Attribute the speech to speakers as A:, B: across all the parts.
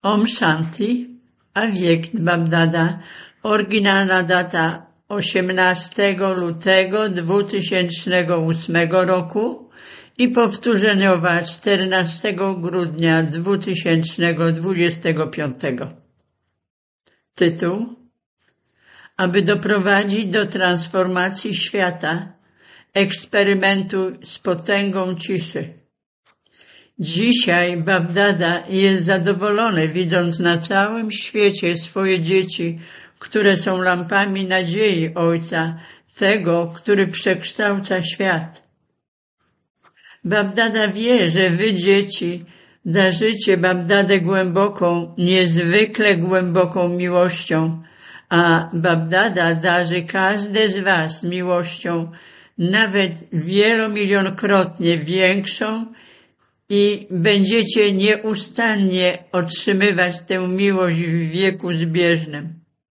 A: Om Shanti, Avyekt Babdada, oryginalna data 18 lutego 2008 roku i powtórzeniowa 14 grudnia 2025. Tytuł: aby doprowadzić do transformacji świata, eksperymentuj z potęgą ciszy. Dzisiaj Babdada jest zadowolony, widząc na całym świecie swoje dzieci, które są lampami nadziei Ojca, tego, który przekształca świat. Babdada wie, że wy, dzieci, darzycie Babdadę głęboką, niezwykle głęboką miłością, a Babdada darzy każde z was miłością, nawet wielomilionkrotnie większą, i będziecie nieustannie otrzymywać tę miłość w wieku zbieżnym.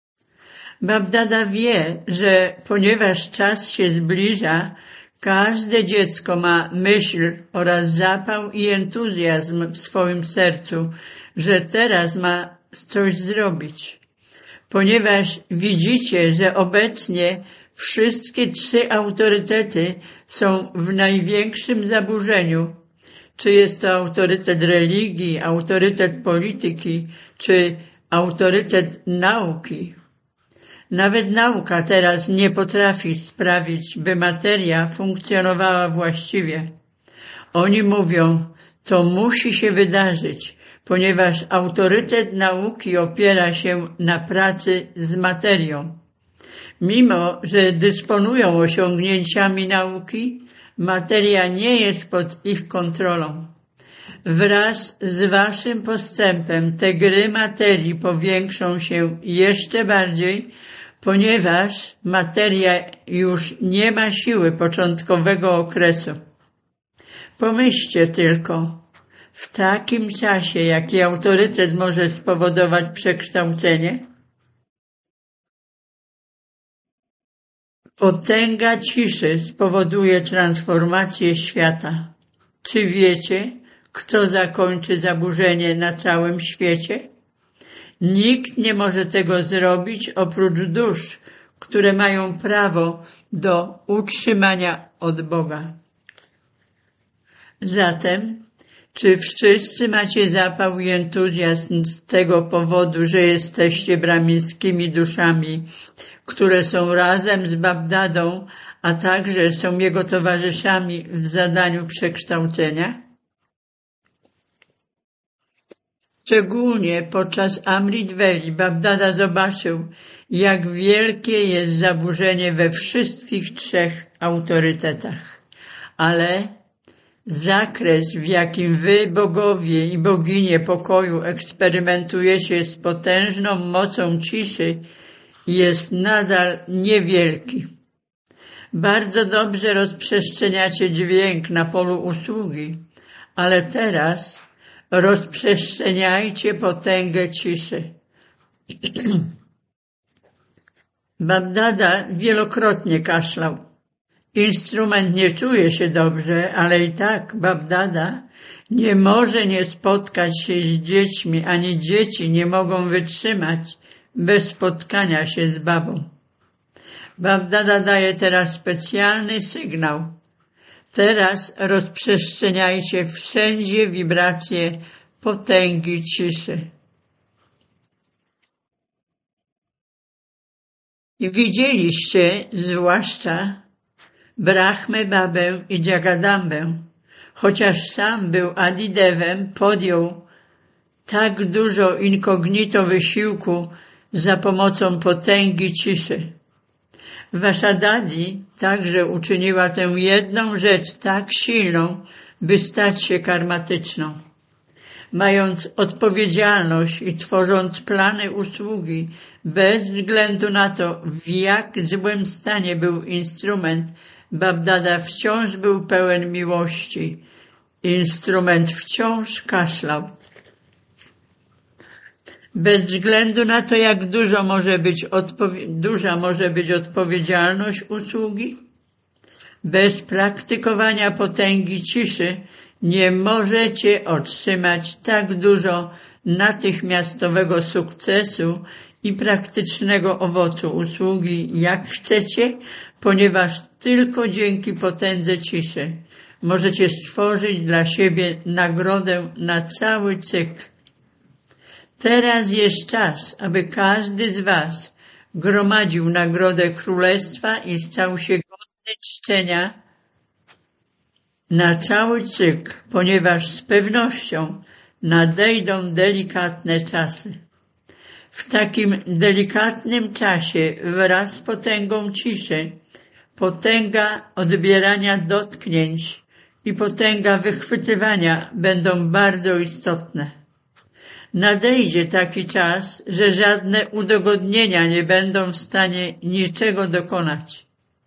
A: Babdada wie, że ponieważ czas się zbliża, każde dziecko ma myśl oraz zapał i entuzjazm w swoim sercu, że teraz ma coś zrobić. Ponieważ widzicie, że obecnie wszystkie trzy autorytety są w największym zaburzeniu, czy jest to autorytet religii, autorytet polityki, czy autorytet nauki. Nawet nauka teraz nie potrafi sprawić, by materia funkcjonowała właściwie. Oni mówią, to musi się wydarzyć, ponieważ autorytet nauki opiera się na pracy z materią. Mimo że dysponują osiągnięciami nauki, materia nie jest pod ich kontrolą. Wraz z waszym postępem te gry materii powiększą się jeszcze bardziej, ponieważ materia już nie ma siły początkowego okresu. Pomyślcie tylko, w takim czasie, jaki autorytet może spowodować przekształcenie? Potęga ciszy spowoduje transformację świata. Czy wiecie, kto zakończy zaburzenie na całym świecie? Nikt nie może tego zrobić oprócz dusz, które mają prawo do utrzymania od Boga. Zatem, czy wszyscy macie zapał i entuzjazm z tego powodu, że jesteście brahmińskimi duszami, które są razem z Babdadą, a także są jego towarzyszami w zadaniu przekształcenia? Szczególnie podczas Amrit Veli Babdada zobaczył, jak wielkie jest zaburzenie we wszystkich trzech autorytetach. Ale zakres, w jakim wy, bogowie i boginie pokoju, eksperymentujecie z potężną mocą ciszy, jest nadal niewielki. Bardzo dobrze rozprzestrzeniacie dźwięk na polu usługi, ale teraz rozprzestrzeniajcie potęgę ciszy. Babdada wielokrotnie kaszlał. Instrument nie czuje się dobrze, ale i tak Babdada nie może nie spotkać się z dziećmi, ani dzieci nie mogą wytrzymać bez spotkania się z babą. Babdada daje teraz specjalny sygnał. Teraz rozprzestrzeniajcie wszędzie wibracje potęgi ciszy. I widzieliście zwłaszcza Brahmę Babę i Jagadambę. Chociaż sam był Adidewem, podjął tak dużo incognito wysiłku za pomocą potęgi ciszy. Wasza Dadi także uczyniła tę jedną rzecz tak silną, by stać się karmatyczną. Mając odpowiedzialność i tworząc plany usługi, bez względu na to, w jak złym stanie był instrument, Babdada wciąż był pełen miłości. Instrument wciąż kaszlał. Bez względu na to, jak duża może być odpowiedzialność usługi, bez praktykowania potęgi ciszy nie możecie otrzymać tak dużo natychmiastowego sukcesu i praktycznego owocu usługi, jak chcecie, ponieważ tylko dzięki potędze ciszy możecie stworzyć dla siebie nagrodę na cały cykl. Teraz jest czas, aby każdy z was gromadził nagrodę królestwa i stał się godny czczenia na cały cykl, ponieważ z pewnością nadejdą delikatne czasy. W takim delikatnym czasie wraz z potęgą ciszy, potęga odbierania dotknięć i potęga wychwytywania będą bardzo istotne. Nadejdzie taki czas, że żadne udogodnienia nie będą w stanie niczego dokonać.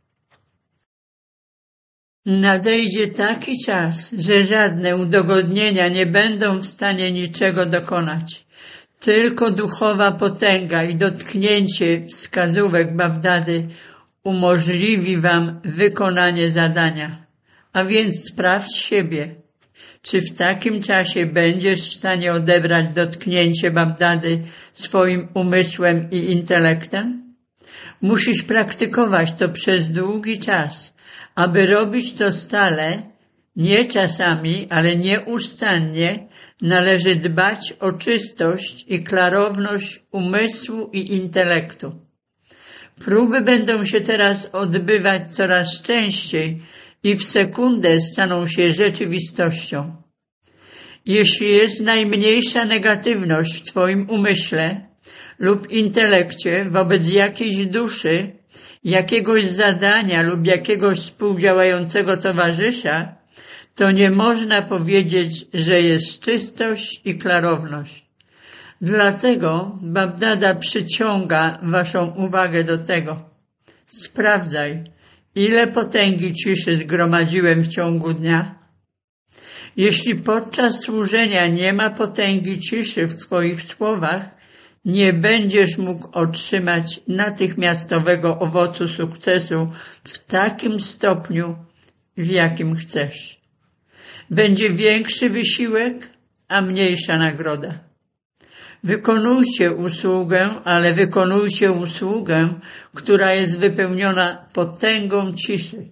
A: Nadejdzie taki czas, że żadne udogodnienia nie będą w stanie niczego dokonać. Tylko duchowa potęga i dotknięcie wskazówek Babdady umożliwi wam wykonanie zadania. A więc sprawdź siebie, czy w takim czasie będziesz w stanie odebrać dotknięcie Babdady swoim umysłem i intelektem? Musisz praktykować to przez długi czas. Aby robić to stale, nie czasami, ale nieustannie, należy dbać o czystość i klarowność umysłu i intelektu. Próby będą się teraz odbywać coraz częściej i w sekundę staną się rzeczywistością. Jeśli jest najmniejsza negatywność w twoim umyśle lub intelekcie wobec jakiejś duszy, jakiegoś zadania lub jakiegoś współdziałającego towarzysza, to nie można powiedzieć, że jest czystość i klarowność. Dlatego Babdada przyciąga waszą uwagę do tego. Sprawdzaj, ile potęgi ciszy zgromadziłem w ciągu dnia. Jeśli podczas służenia nie ma potęgi ciszy w twoich słowach, nie będziesz mógł otrzymać natychmiastowego owocu sukcesu w takim stopniu, w jakim chcesz. Będzie większy wysiłek, a mniejsza nagroda. Wykonujcie usługę, ale wykonujcie usługę, która jest wypełniona potęgą ciszy.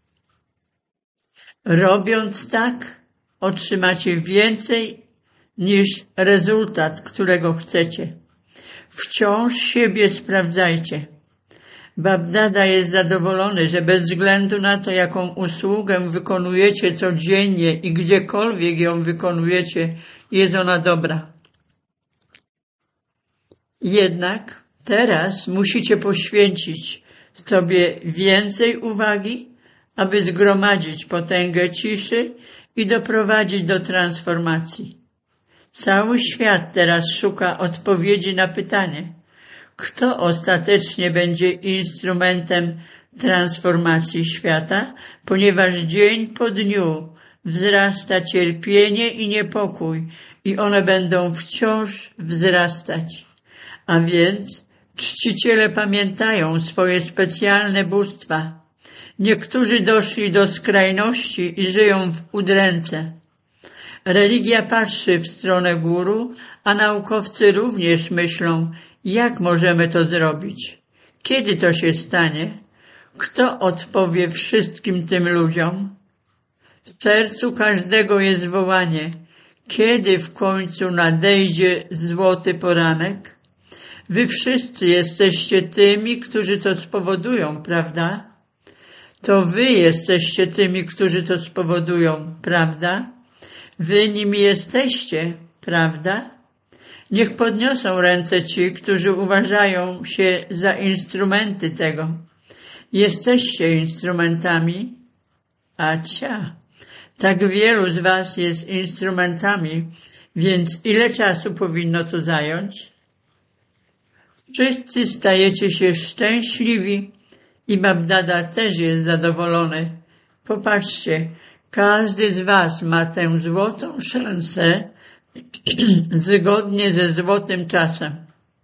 A: Robiąc tak, otrzymacie więcej niż rezultat, którego chcecie. Wciąż siebie sprawdzajcie. Babdada jest zadowolony, że bez względu na to, jaką usługę wykonujecie codziennie i gdziekolwiek ją wykonujecie, jest ona dobra. Jednak teraz musicie poświęcić sobie więcej uwagi, aby zgromadzić potęgę ciszy i doprowadzić do transformacji. Cały świat teraz szuka odpowiedzi na pytanie, kto ostatecznie będzie instrumentem transformacji świata, ponieważ dzień po dniu wzrasta cierpienie i niepokój i one będą wciąż wzrastać. A więc czciciele pamiętają swoje specjalne bóstwa. Niektórzy doszli do skrajności i żyją w udręce. Religia patrzy w stronę guru, a naukowcy również myślą, jak możemy to zrobić. Kiedy to się stanie? Kto odpowie wszystkim tym ludziom? W sercu każdego jest wołanie, kiedy w końcu nadejdzie złoty poranek? Wy wszyscy jesteście tymi, którzy to spowodują, prawda? To wy jesteście tymi, którzy to spowodują, prawda? Wy nimi jesteście, prawda? Niech podniosą ręce ci, którzy uważają się za instrumenty tego. Jesteście instrumentami? Acia, tak wielu z was jest instrumentami, więc ile czasu powinno to zająć? Wszyscy stajecie się szczęśliwi i Babdada też jest zadowolony. Popatrzcie, każdy z was ma tę złotą szansę zgodnie ze złotym czasem.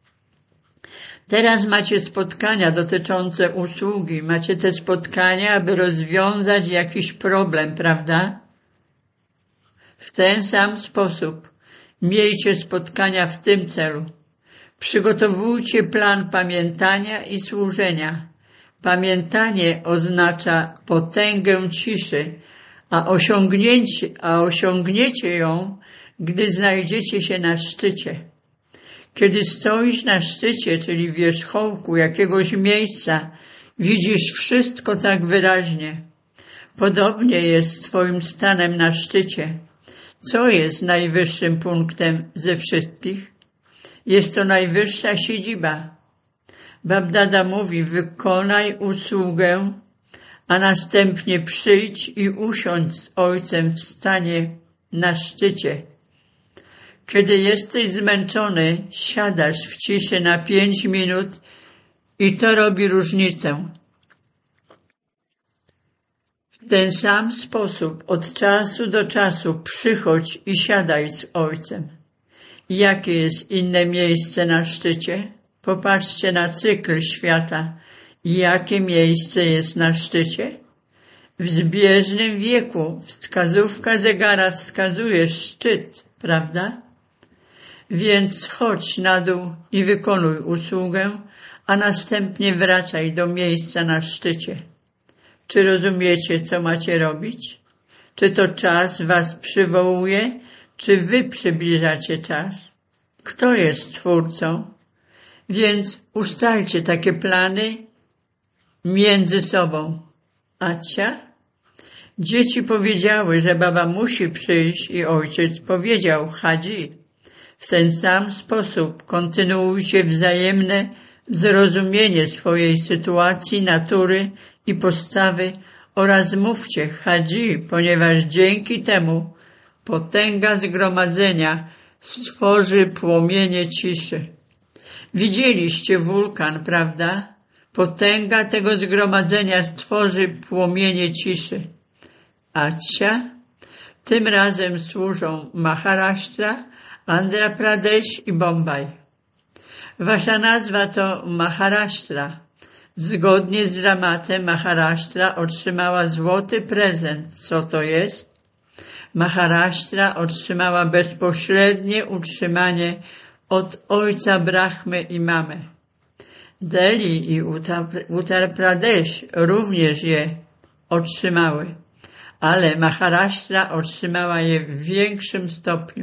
A: Teraz macie spotkania dotyczące usługi, macie te spotkania, aby rozwiązać jakiś problem, prawda? W ten sam sposób miejcie spotkania w tym celu. Przygotowujcie plan pamiętania i służenia. Pamiętanie oznacza potęgę ciszy, a osiągniecie ją, gdy znajdziecie się na szczycie. Kiedy stoisz na szczycie, czyli wierzchołku jakiegoś miejsca, widzisz wszystko tak wyraźnie. Podobnie jest z twoim stanem na szczycie. Co jest najwyższym punktem ze wszystkich? Jest to najwyższa siedziba. Bab-Dada mówi: wykonaj usługę, a następnie przyjdź i usiądź z Ojcem w stanie na szczycie. Kiedy jesteś zmęczony, siadasz w ciszy na 5 minut i to robi różnicę. W ten sam sposób od czasu do czasu przychodź i siadaj z Ojcem. Jakie jest inne miejsce na szczycie? Popatrzcie na cykl świata. Jakie miejsce jest na szczycie? W zbieżnym wieku wskazówka zegara wskazuje szczyt, prawda? Więc chodź na dół i wykonuj usługę, a następnie wracaj do miejsca na szczycie. Czy rozumiecie, co macie robić? Czy to czas was przywołuje, czy wy przybliżacie czas? Kto jest Twórcą? Więc ustalcie takie plany między sobą. Acia? Dzieci powiedziały, że baba musi przyjść i ojciec powiedział: Hadzi. W ten sam sposób kontynuujcie wzajemne zrozumienie swojej sytuacji, natury i postawy oraz mówcie Hadzi, ponieważ dzięki temu potęga zgromadzenia stworzy płomienie ciszy. Widzieliście wulkan, prawda? Potęga tego zgromadzenia stworzy płomienie ciszy. Acia? Tym razem służą Maharashtra, Andhra Pradesh i Bombaj. Wasza nazwa to Maharashtra. Zgodnie z dramatem Maharashtra otrzymała złoty prezent. Co to jest? Maharashtra otrzymała bezpośrednie utrzymanie od ojca Brahmy i mamy. Delhi i Uttar Pradesh również je otrzymały, ale Maharashtra otrzymała je w większym stopniu.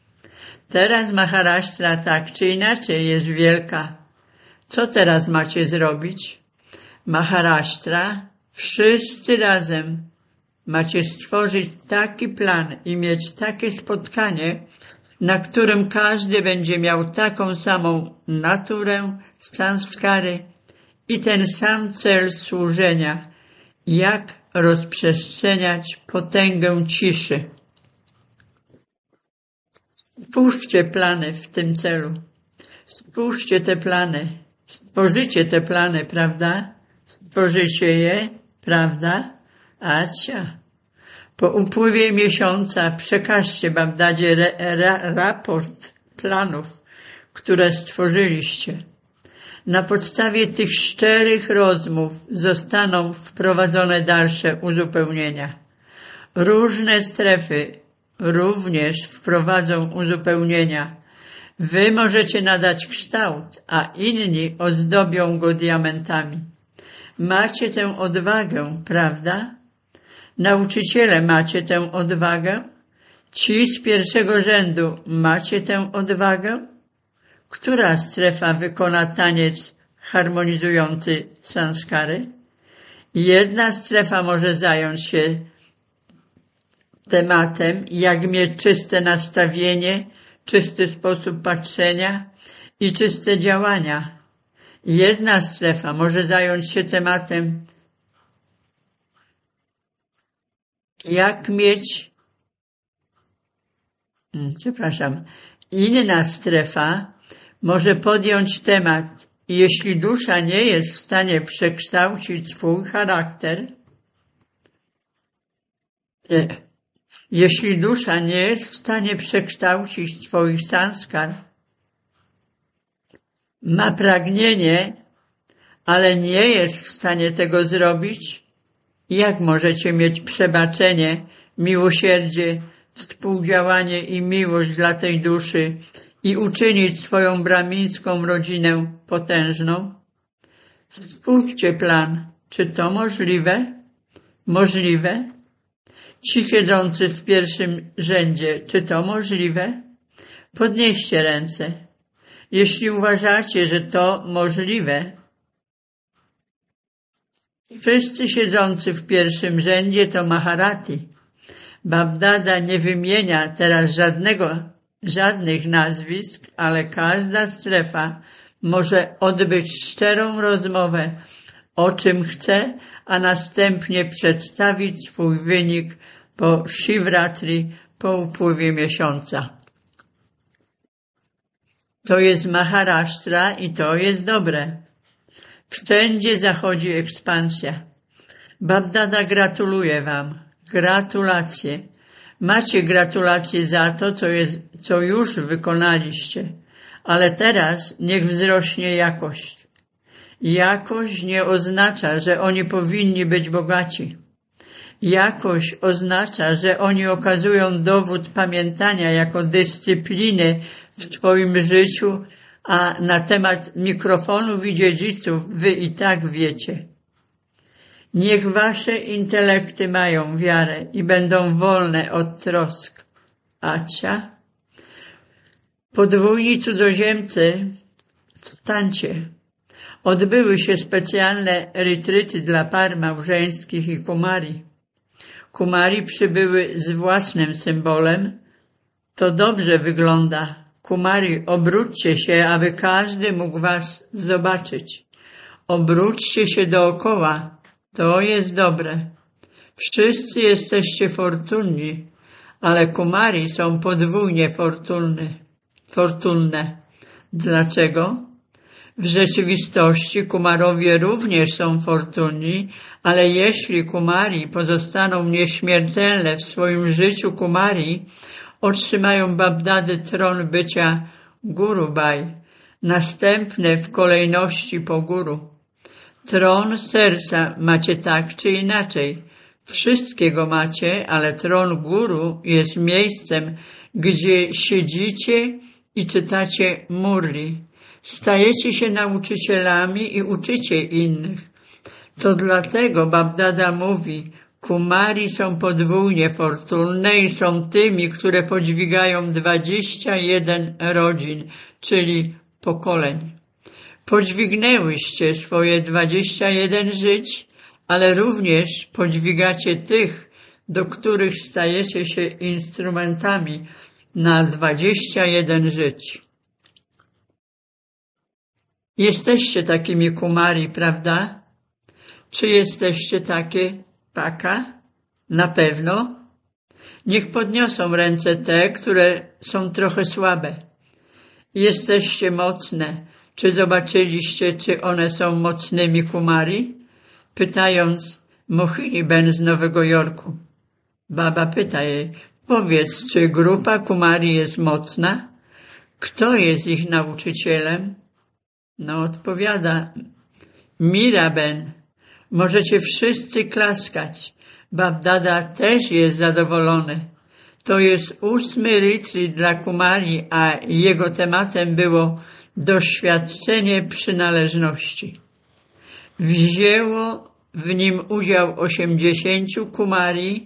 A: Teraz Maharashtra tak czy inaczej jest wielka. Co teraz macie zrobić? Maharashtra, wszyscy razem macie stworzyć taki plan i mieć takie spotkanie, na którym każdy będzie miał taką samą naturę, sanskary i ten sam cel służenia, jak rozprzestrzeniać potęgę ciszy. Spójrzcie plany w tym celu. Spójrzcie te plany. Stworzycie te plany, prawda? Stworzycie je, prawda? Acia. Po upływie miesiąca przekażcie Bab-Dadzie raport planów, które stworzyliście. Na podstawie tych szczerych rozmów zostaną wprowadzone dalsze uzupełnienia. Różne strefy również wprowadzą uzupełnienia. Wy możecie nadać kształt, a inni ozdobią go diamentami. Macie tę odwagę, prawda? Nauczyciele, macie tę odwagę? Ci z pierwszego rzędu, macie tę odwagę? Która strefa wykona taniec harmonizujący sanskary? Jedna strefa może zająć się tematem, jak mieć czyste nastawienie, czysty sposób patrzenia i czyste działania. Jedna strefa może zająć się tematem, jak mieć, inna strefa może podjąć temat, jeśli dusza nie jest w stanie przekształcić swój charakter, jeśli dusza nie jest w stanie przekształcić swoich sanskar, ma pragnienie, ale nie jest w stanie tego zrobić, jak możecie mieć przebaczenie, miłosierdzie, współdziałanie i miłość dla tej duszy i uczynić swoją brahmińską rodzinę potężną? Stwórzcie plan. Czy to możliwe? Możliwe? Ci siedzący w pierwszym rzędzie, czy to możliwe? Podnieście ręce. Jeśli uważacie, że to możliwe, wszyscy siedzący w pierwszym rzędzie to Maharati. Babdada nie wymienia teraz żadnych nazwisk, ale każda strefa może odbyć szczerą rozmowę o czym chce, a następnie przedstawić swój wynik po Shivratri, po upływie miesiąca. To jest Maharashtra i to jest dobre. Wszędzie zachodzi ekspansja. Babdada gratuluje wam. Gratulacje. Macie gratulacje za to, co już wykonaliście. Ale teraz niech wzrośnie jakość. Jakość nie oznacza, że oni powinni być bogaci. Jakość oznacza, że oni okazują dowód pamiętania jako dyscypliny w twoim życiu, a na temat mikrofonów i dziedziców wy i tak wiecie. Niech wasze intelekty mają wiarę i będą wolne od trosk. Acia. Podwójni cudzoziemcy, wstańcie. Odbyły się specjalne retryty dla par małżeńskich i kumari. Kumari przybyły z własnym symbolem. To dobrze wygląda. Kumari, obróćcie się, aby każdy mógł was zobaczyć. Obróćcie się dookoła. To jest dobre. Wszyscy jesteście fortunni, ale kumari są podwójnie fortunne. Dlaczego? W rzeczywistości kumarowie również są fortunni, ale jeśli kumari pozostaną nieśmiertelne w swoim życiu kumari, otrzymają Babdady tron bycia Gurubaj, następne w kolejności po guru. Tron serca macie tak czy inaczej. Wszystkiego macie, ale tron guru jest miejscem, gdzie siedzicie i czytacie murli. Stajecie się nauczycielami i uczycie innych. To dlatego Babdada mówi, kumari są podwójnie fortunne i są tymi, które podźwigają 21 rodzin, czyli pokoleń. Podźwignęłyście swoje 21 żyć, ale również podźwigacie tych, do których stajecie się instrumentami na 21 żyć. Jesteście takimi kumari, prawda? Czy jesteście takie paka? Na pewno. Niech podniosą ręce te, które są trochę słabe. Jesteście mocne. Czy zobaczyliście, czy one są mocnymi kumari? Pytając Mohini Ben z Nowego Jorku. Baba pyta jej, powiedz, czy grupa kumari jest mocna? Kto jest ich nauczycielem? No odpowiada, Miraben. Możecie wszyscy klaskać. Babdada też jest zadowolony. To jest 8. retreat dla kumari, a jego tematem było doświadczenie przynależności. Wzięło w nim udział 80 kumari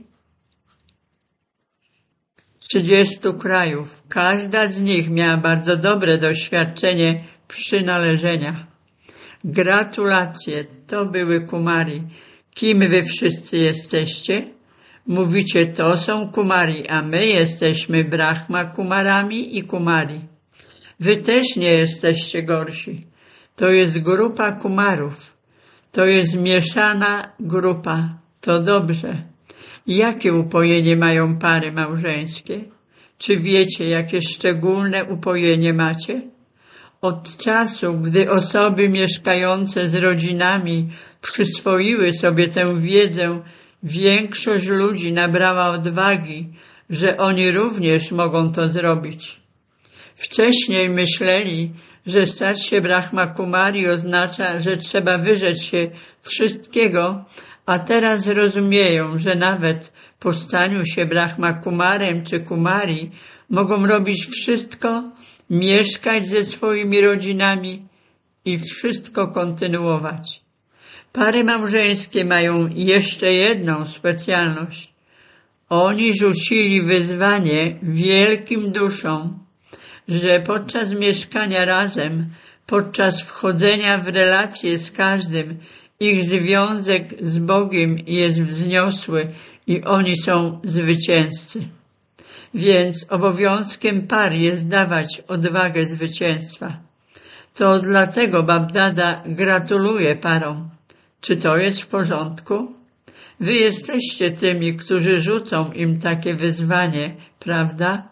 A: 30 krajów. Każda z nich miała bardzo dobre doświadczenie przynależenia. Gratulacje, to były kumari. Kim wy wszyscy jesteście? Mówicie, to są kumari, a my jesteśmy brahma kumarami i kumari. Wy też nie jesteście gorsi. To jest grupa kumarów. To jest mieszana grupa. To dobrze. Jakie upojenie mają pary małżeńskie? Czy wiecie, jakie szczególne upojenie macie? Od czasu, gdy osoby mieszkające z rodzinami przyswoiły sobie tę wiedzę, większość ludzi nabrała odwagi, że oni również mogą to zrobić. Wcześniej myśleli, że stać się Brahma Kumari oznacza, że trzeba wyrzec się wszystkiego, a teraz rozumieją, że nawet po staniu się Brahma Kumarem czy Kumari mogą robić wszystko, mieszkać ze swoimi rodzinami i wszystko kontynuować. Pary małżeńskie mają jeszcze jedną specjalność. Oni rzucili wyzwanie wielkim duszom, że podczas mieszkania razem, podczas wchodzenia w relacje z każdym, ich związek z Bogiem jest wzniosły i oni są zwycięzcy. Więc obowiązkiem par jest dawać odwagę zwycięstwa. To dlatego Babdada gratuluje parom. Czy to jest w porządku? Wy jesteście tymi, którzy rzucą im takie wyzwanie, prawda?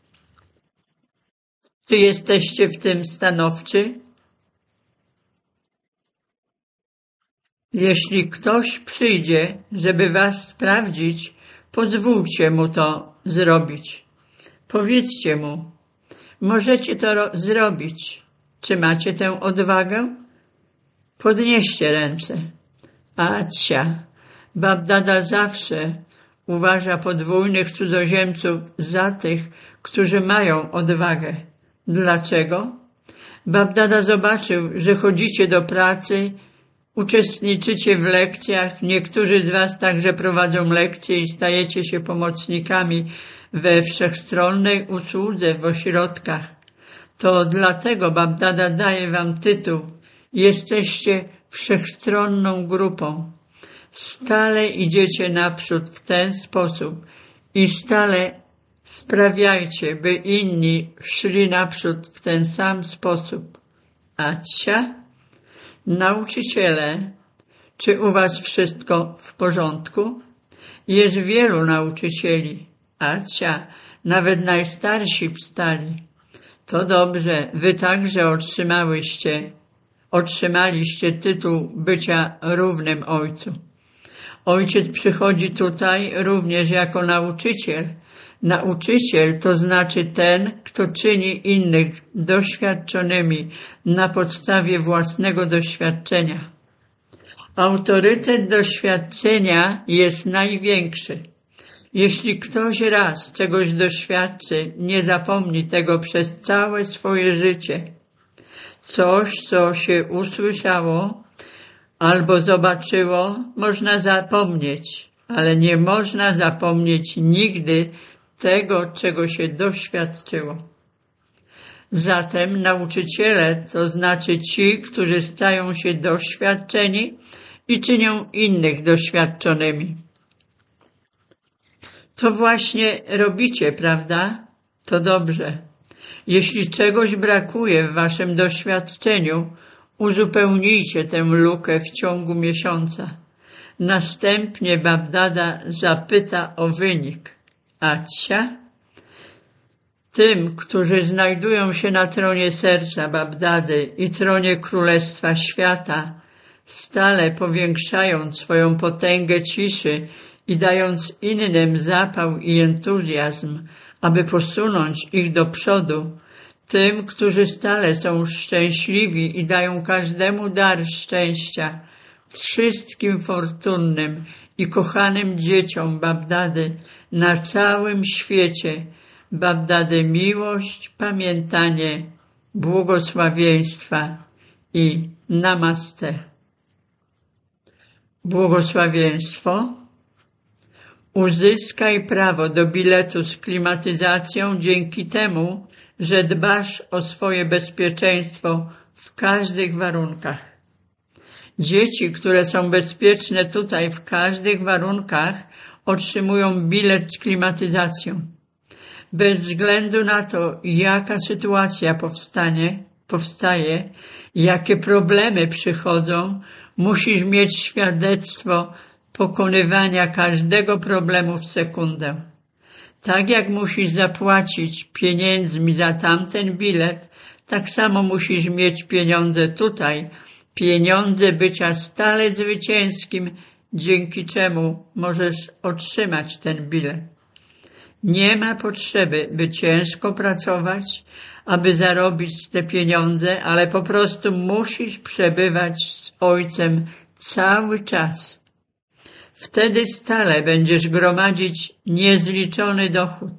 A: Czy jesteście w tym stanowczy? Jeśli ktoś przyjdzie, żeby was sprawdzić, pozwólcie mu to zrobić. Powiedzcie mu, możecie to zrobić. Czy macie tę odwagę? Podnieście ręce. Acia, Babdada zawsze uważa podwójnych cudzoziemców za tych, którzy mają odwagę. Dlaczego? Babdada zobaczył, że chodzicie do pracy, uczestniczycie w lekcjach, niektórzy z was także prowadzą lekcje i stajecie się pomocnikami we wszechstronnej usłudze w ośrodkach. To dlatego Babdada daje wam tytuł. Jesteście wszechstronną grupą. Stale idziecie naprzód w ten sposób i stale sprawiajcie, by inni szli naprzód w ten sam sposób. Acia, nauczyciele, czy u was wszystko w porządku? Jest wielu nauczycieli. Acia, nawet najstarsi wstali. To dobrze, wy także otrzymaliście tytuł bycia równym Ojcu. Ojciec przychodzi tutaj również jako nauczyciel. Nauczyciel to znaczy ten, kto czyni innych doświadczonymi na podstawie własnego doświadczenia. Autorytet doświadczenia jest największy. Jeśli ktoś raz czegoś doświadczy, nie zapomni tego przez całe swoje życie. Coś, co się usłyszało albo zobaczyło, można zapomnieć, ale nie można zapomnieć nigdy tego, czego się doświadczyło. Zatem nauczyciele to znaczy ci, którzy stają się doświadczeni i czynią innych doświadczonymi. To właśnie robicie, prawda? To dobrze. Jeśli czegoś brakuje w waszym doświadczeniu, uzupełnijcie tę lukę w ciągu miesiąca. Następnie Babdada zapyta o wynik. Acia? Tym, którzy znajdują się na tronie serca Babdady i tronie Królestwa Świata, stale powiększając swoją potęgę ciszy i dając innym zapał i entuzjazm, aby posunąć ich do przodu, tym, którzy stale są szczęśliwi i dają każdemu dar szczęścia, wszystkim fortunnym i kochanym dzieciom Babdady na całym świecie, Babdady miłość, pamiętanie, błogosławieństwa i namaste. Błogosławieństwo. Uzyskaj prawo do biletu z klimatyzacją dzięki temu, że dbasz o swoje bezpieczeństwo w każdych warunkach. Dzieci, które są bezpieczne tutaj w każdych warunkach, otrzymują bilet z klimatyzacją. Bez względu na to, jaka sytuacja powstaje, jakie problemy przychodzą, musisz mieć świadectwo pokonywania każdego problemu w sekundę. Tak jak musisz zapłacić pieniędzmi za tamten bilet, tak samo musisz mieć pieniądze tutaj, pieniądze bycia stale zwycięskim, dzięki czemu możesz otrzymać ten bilet. Nie ma potrzeby, by ciężko pracować, aby zarobić te pieniądze, ale po prostu musisz przebywać z Ojcem cały czas. Wtedy stale będziesz gromadzić niezliczony dochód.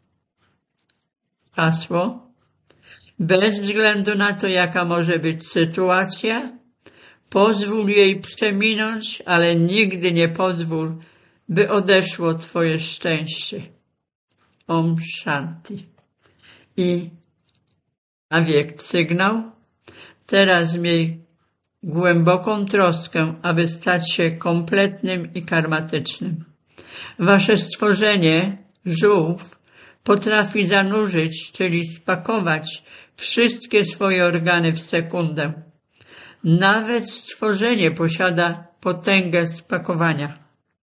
A: Hasło: bez względu na to, jaka może być sytuacja, pozwól jej przeminąć, ale nigdy nie pozwól, by odeszło twoje szczęście. Om Shanti. I na wiek sygnał: teraz miej głęboką troskę, aby stać się kompletnym i karmatycznym. Wasze stworzenie, żółw, potrafi zanurzyć, czyli spakować wszystkie swoje organy w sekundę. Nawet stworzenie posiada potęgę spakowania.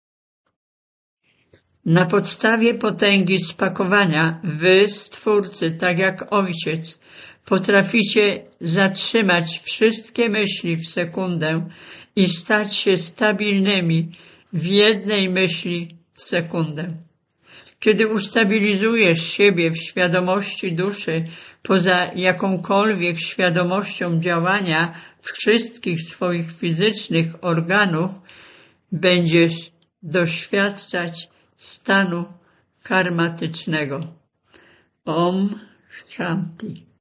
A: Na podstawie potęgi spakowania wy, Stwórcy, tak jak Ojciec, potraficie zatrzymać wszystkie myśli w sekundę i stać się stabilnymi w jednej myśli w sekundę. Kiedy ustabilizujesz siebie w świadomości duszy poza jakąkolwiek świadomością działania wszystkich swoich fizycznych organów, będziesz doświadczać stanu karmatycznego. Om Shanti.